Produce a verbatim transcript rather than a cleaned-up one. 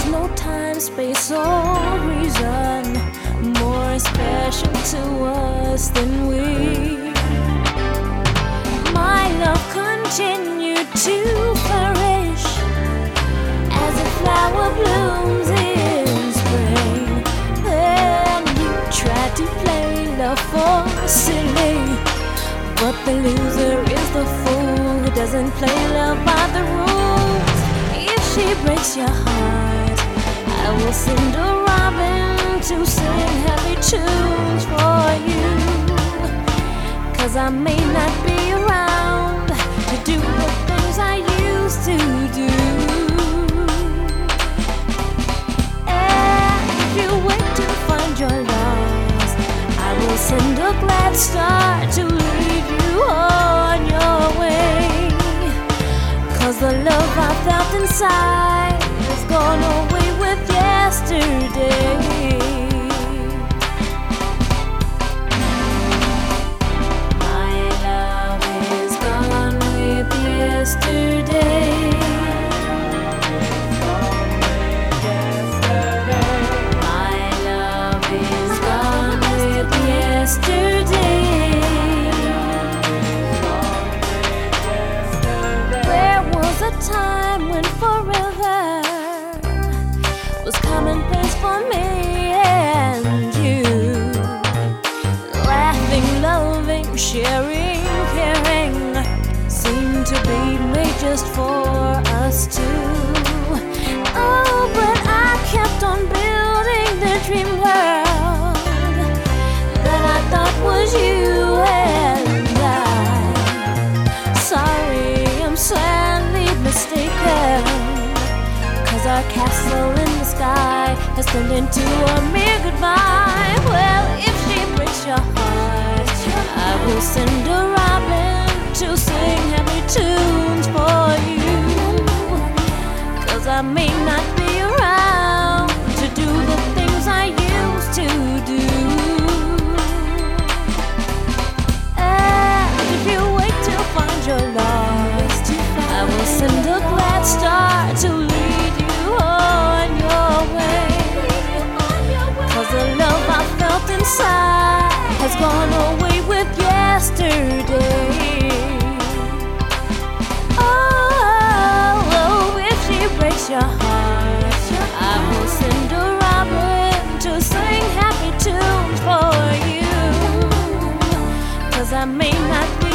no time, space, or reason more special to us than we. My love continued to flourish as a flower blooms in spring. Then you tried to play love for silly, but the loser is the fool who doesn't play love by the rules. If she breaks your heart, I will send a robin to sing happy tunes for you. 'Cause I may not be around to do the things I used to do. And if you wait to find your lost, I will send a glad star to lead you on your way. 'Cause the love I felt inside is gone away with yesterday. My love is gone with yesterday. My love is gone with yesterday. There was a time when forever was commonplace for me and you. Laughing, loving, sharing, caring seemed to be made just for us two. Oh, but I kept on building the dream world that I thought was you and I. Sorry, I'm sadly mistaken, 'cause our castle in the sky has turned into a mere goodbye. Well, if she breaks your heart, I will send a robin to sing happy tunes for you. 'Cause I may not be around to do the things I used to do. And if you wait to find your lost, I will send a glad star to lead you on your way. 'Cause the love I felt inside has gone away with yesterday. Oh, oh, if she breaks your heart, I will send a robin to sing happy tunes for you. 'Cause I may not be